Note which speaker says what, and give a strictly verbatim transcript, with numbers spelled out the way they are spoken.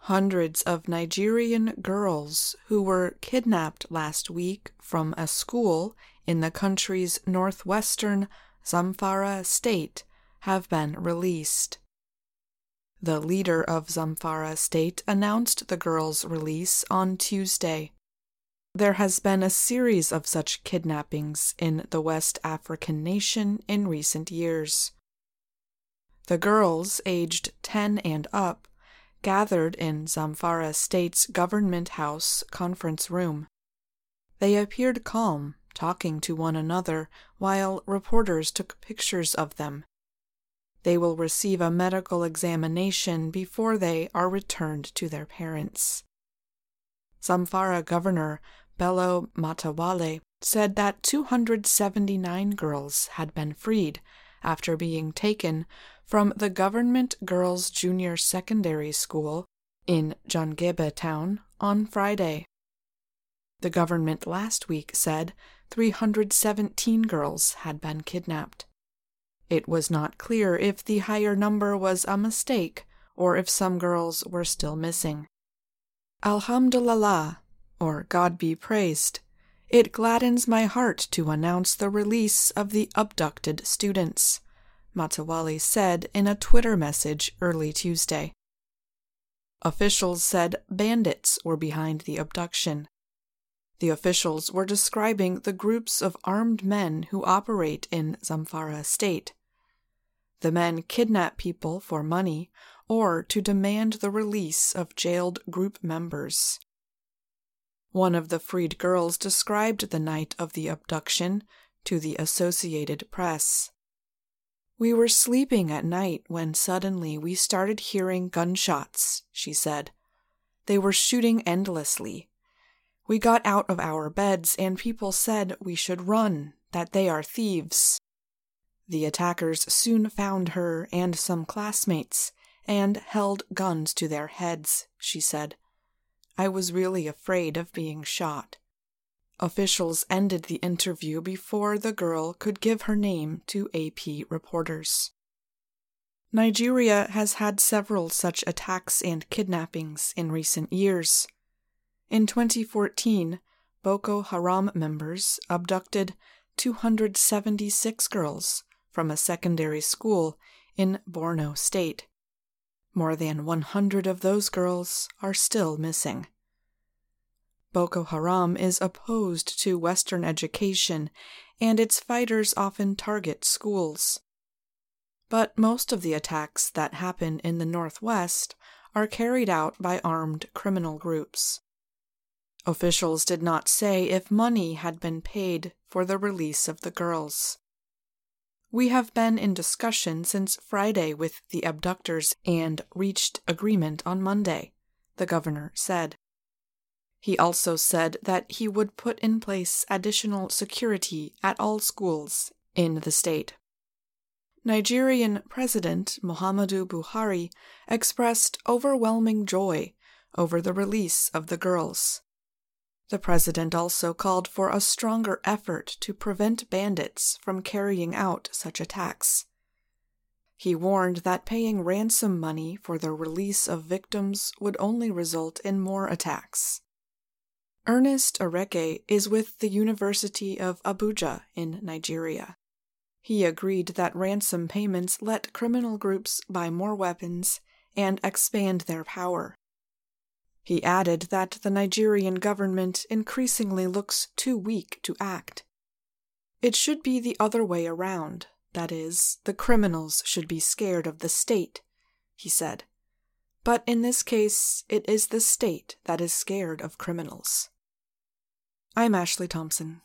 Speaker 1: Hundreds of Nigerian girls who were kidnapped last week from a school in the country's northwestern Zamfara state have been released. The leader of Zamfara state announced the girls' release on Tuesday. There has been a series of such kidnappings in the West African nation in recent years. The girls, aged ten and up, gathered in Zamfara State's Government House conference room. They appeared calm, talking to one another while reporters took pictures of them. They will receive a medical examination before they are returned to their parents. Zamfara Governor Bello Matawalle said that two hundred seventy-nine girls had been freed after being taken from the Government Girls Junior Secondary School in Jangebe town on Friday. The government last week said three hundred seventeen girls had been kidnapped. It was not clear if the higher number was a mistake or if some girls were still missing. Alhamdulillah, or God be praised, it gladdens my heart to announce the release of the abducted students, Matawalle said in a Twitter message early Tuesday. Officials said bandits were behind the abduction. The officials were describing the groups of armed men who operate in Zamfara state. The men kidnap people for money or to demand the release of jailed group members. One of the freed girls described the night of the abduction to the Associated Press. "We were sleeping at night when suddenly we started hearing gunshots," she said. "They were shooting endlessly. We got out of our beds and people said we should run, that they are thieves. The attackers soon found her and some classmates and held guns to their heads," she said. "I was really afraid of being shot." Officials ended the interview before the girl could give her name to A P reporters. Nigeria has had several such attacks and kidnappings in recent years. In twenty fourteen, Boko Haram members abducted two hundred seventy-six girls from a secondary school in Borno State. More than one hundred of those girls are still missing. Boko Haram is opposed to Western education, and its fighters often target schools. But most of the attacks that happen in the Northwest are carried out by armed criminal groups. Officials did not say if money had been paid for the release of the girls. "We have been in discussion since Friday with the abductors and reached agreement on Monday," the governor said. He also said that he would put in place additional security at all schools in the state. Nigerian President Muhammadu Buhari expressed overwhelming joy over the release of the girls. The president also called for a stronger effort to prevent bandits from carrying out such attacks. He warned that paying ransom money for the release of victims would only result in more attacks. Ernest Areke is with the University of Abuja in Nigeria. He agreed that ransom payments let criminal groups buy more weapons and expand their power. He added that the Nigerian government increasingly looks too weak to act. "It should be the other way around, that is, the criminals should be scared of the state," he said. But in this case, it is the state that is scared of criminals. I'm Ashley Thompson.